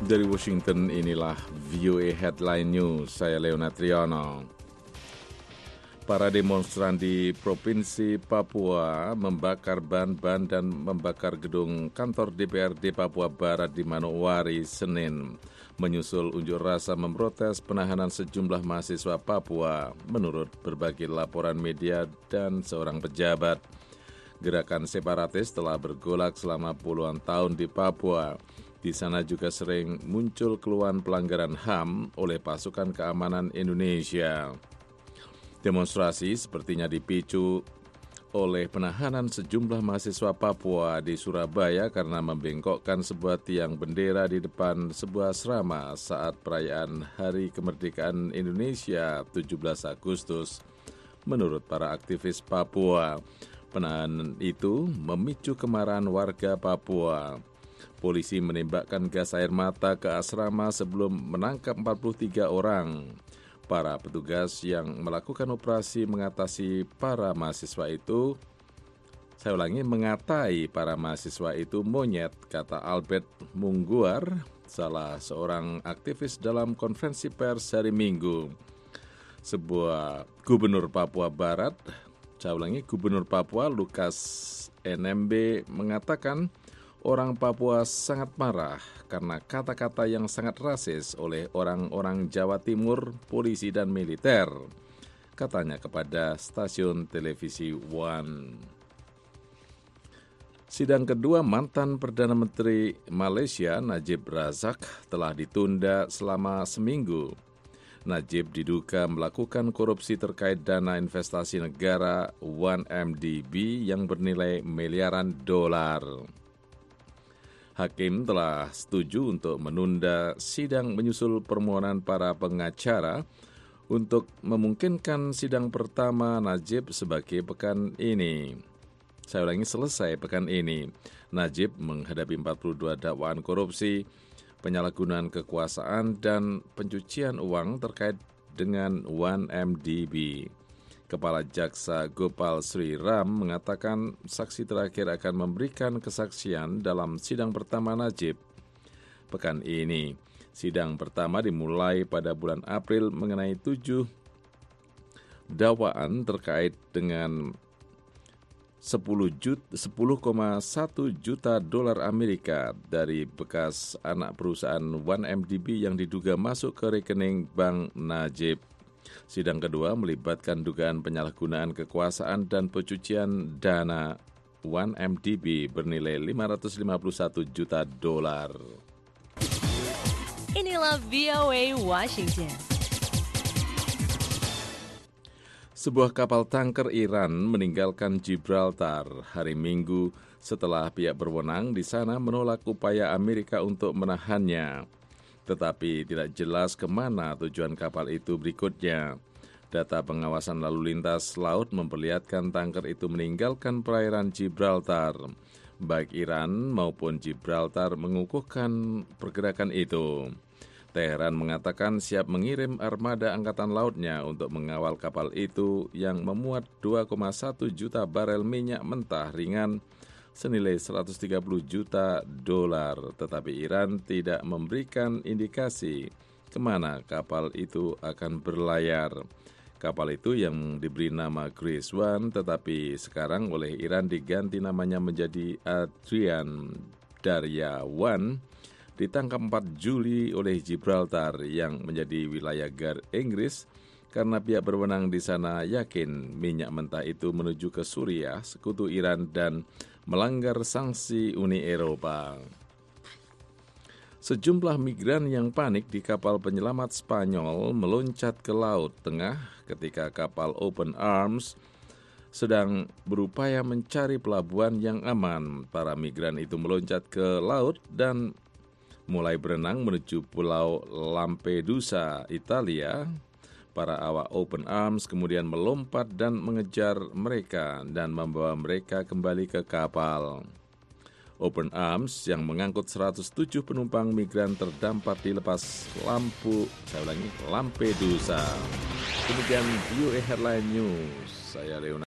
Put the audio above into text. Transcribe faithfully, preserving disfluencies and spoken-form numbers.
Dari Washington, inilah V O A Headline News. Saya Leonard Triono. Para demonstran di Provinsi Papua membakar ban-ban dan membakar gedung kantor D P R D Papua Barat di Manokwari, Senin, menyusul unjuk rasa memprotes penahanan sejumlah mahasiswa Papua, menurut berbagai laporan media dan seorang pejabat. Gerakan separatis telah bergolak selama puluhan tahun di Papua. Di sana juga sering muncul keluhan pelanggaran H A M oleh pasukan keamanan Indonesia. Demonstrasi sepertinya dipicu oleh penahanan sejumlah mahasiswa Papua di Surabaya karena membengkokkan sebuah tiang bendera di depan sebuah asrama saat perayaan Hari Kemerdekaan Indonesia tujuh belas Agustus. Menurut para aktivis Papua, penahanan itu memicu kemarahan warga Papua. Polisi menembakkan gas air mata ke asrama sebelum menangkap empat puluh tiga orang. Para petugas yang melakukan operasi mengatasi para mahasiswa itu, saya ulangi, mengatai para mahasiswa itu monyet, kata Albert Mungguar, salah seorang aktivis dalam konferensi pers hari Minggu. Sebuah gubernur Papua Barat, saya ulangi, gubernur Papua Lukas N M B mengatakan, orang Papua sangat marah karena kata-kata yang sangat rasis oleh orang-orang Jawa Timur, polisi dan militer, katanya kepada stasiun televisi One. Sidang kedua mantan Perdana Menteri Malaysia Najib Razak telah ditunda selama seminggu. Najib diduga melakukan korupsi terkait dana investasi negara satu M D B yang bernilai miliaran dolar. Hakim telah setuju untuk menunda sidang menyusul permohonan para pengacara untuk memungkinkan sidang pertama Najib sebagai pekan ini. Saya ulangi, selesai pekan ini. Najib menghadapi empat puluh dua dakwaan korupsi, penyalahgunaan kekuasaan, dan pencucian uang terkait dengan satu M D B. Kepala Jaksa Gopal Sri Ram mengatakan saksi terakhir akan memberikan kesaksian dalam sidang pertama Najib pekan ini. Sidang pertama dimulai pada bulan April mengenai tujuh dakwaan terkait dengan sepuluh koma satu juta dolar Amerika dari bekas anak perusahaan satu M D B yang diduga masuk ke rekening Bank Najib. Sidang kedua melibatkan dugaan penyalahgunaan kekuasaan dan pencucian dana satu M D B bernilai lima ratus lima puluh satu juta dolar. Inilah V O A Washington. Sebuah kapal tanker Iran meninggalkan Gibraltar hari Minggu setelah pihak berwenang di sana menolak upaya Amerika untuk menahannya. Tetapi tidak jelas kemana tujuan kapal itu berikutnya. Data pengawasan lalu lintas laut memperlihatkan tanker itu meninggalkan perairan Gibraltar. Baik Iran maupun Gibraltar mengukuhkan pergerakan itu. Teheran mengatakan siap mengirim armada angkatan lautnya untuk mengawal kapal itu yang memuat dua koma satu juta barel minyak mentah ringan senilai seratus tiga puluh juta dolar, tetapi Iran tidak memberikan indikasi kemana kapal itu akan berlayar. Kapal itu yang diberi nama Grace One, tetapi sekarang oleh Iran diganti namanya menjadi Adrian Darya One, ditangkap empat Juli oleh Gibraltar yang menjadi wilayah Gar Inggris karena pihak berwenang di sana yakin minyak mentah itu menuju ke Suriah, sekutu Iran, dan melanggar sanksi Uni Eropa. Sejumlah migran yang panik di kapal penyelamat Spanyol meloncat ke Laut Tengah ketika kapal Open Arms sedang berupaya mencari pelabuhan yang aman. Para migran itu meloncat ke laut dan mulai berenang menuju Pulau Lampedusa, Italia. Para awak Open Arms kemudian melompat dan mengejar mereka dan membawa mereka kembali ke kapal. Open Arms yang mengangkut seratus tujuh penumpang migran terdampar di lepas lampu, saya ulangi, Lampedusa. Demikian V O A Headline News. Saya Leonard.